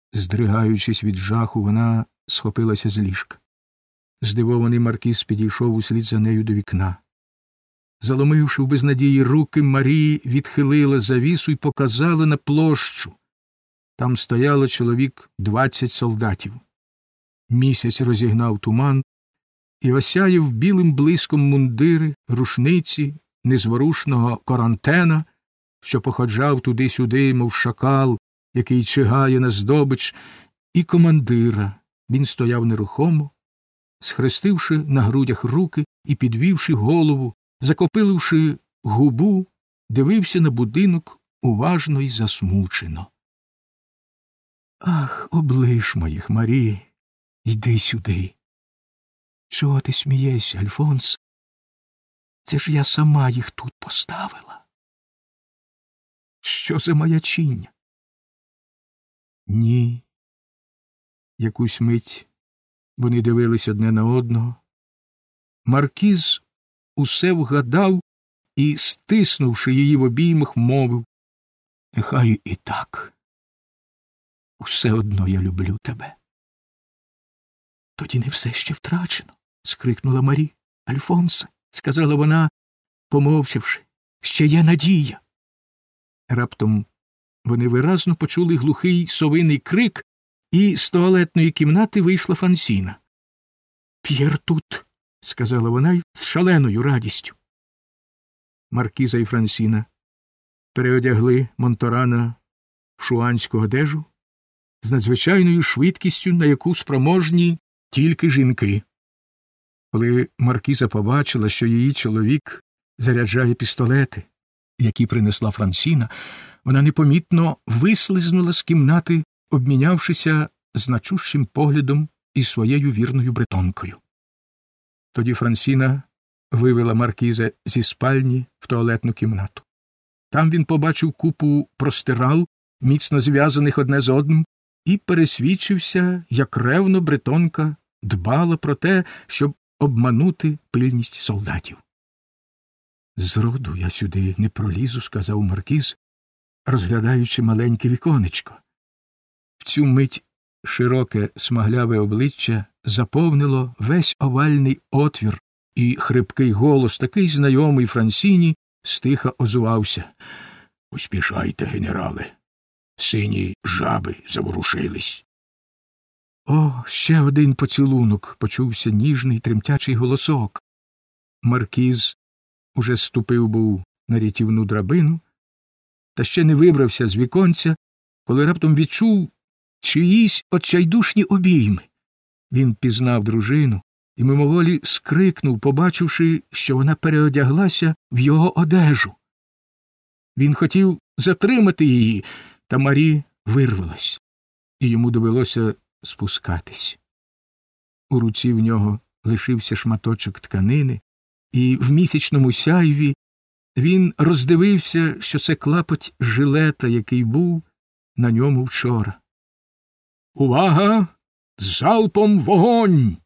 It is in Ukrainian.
Здригаючись від жаху, вона схопилася з ліжка. Здивований маркіз підійшов услід за нею до вікна. Заломивши в безнадії руки, Марі відхилила завісу і показала на площу. Там стояло чоловік 20 солдатів. Місяць розігнав туман і осяяв білим блиском мундири, рушниці, незворушного Корантена, що походжав туди-сюди, мов шакал, який чигає на здобич, і командира. Він стояв нерухомо, схрестивши на грудях руки і підвівши голову, закопиливши губу, дивився на будинок уважно й засмучено. «Ах, облиш моїх, Марі, йди сюди!» «Чого ти смієшся, Альфонс? Це ж я сама їх тут поставила. Що за маячіння?» «Ні». Якусь мить вони дивились одне на одного. Маркіз усе вгадав і, стиснувши її в обіймах, мовив: «Нехай і так. Усе одно я люблю тебе». «Тоді не все ще втрачено», – скрикнула Марі. «Альфонсе», – сказала вона, помовчавши, – «ще є надія». Раптом вони виразно почули глухий совиний крик, і з туалетної кімнати вийшла Франсіна. «П'єр тут», – сказала вона з шаленою радістю. Маркіза і Франсіна переодягли Монторана в шуанську одежу з надзвичайною швидкістю, на яку спроможні тільки жінки. Коли маркіза побачила, що її чоловік заряджає пістолети, які принесла Франсіна, вона непомітно вислизнула з кімнати, обмінявшися значущим поглядом із своєю вірною бретонкою. Тоді Франсіна вивела маркіза зі спальні в туалетну кімнату. Там він побачив купу простирал, міцно зв'язаних одне з одним, і пересвідчився, як ревно бретонка дбала про те, щоб обманути пильність солдатів. «Зроду я сюди не пролізу», – сказав маркіз, розглядаючи маленьке віконечко. В цю мить широке смагляве обличчя заповнило весь овальний отвір, і хрипкий голос, такий знайомий Франсіні, стиха озивався: «Поспішайте, генерале, сині жаби заворушились». «О, ще один поцілунок!» – почувся ніжний тремтячий голосок. Маркіз уже ступив був на рятівну драбину, та ще не вибрався з віконця, коли раптом відчув чиїсь отчайдушні обійми. Він пізнав дружину і мимоволі скрикнув, побачивши, що вона переодяглася в його одежу. Він хотів затримати її, та Марі вирвалась, і йому довелося спускатись. У руці в нього лишився шматочок тканини, і в місячному сяйві він роздивився, що це клапоть жилета, який був на ньому вчора. «Увага! Залпом вогонь!»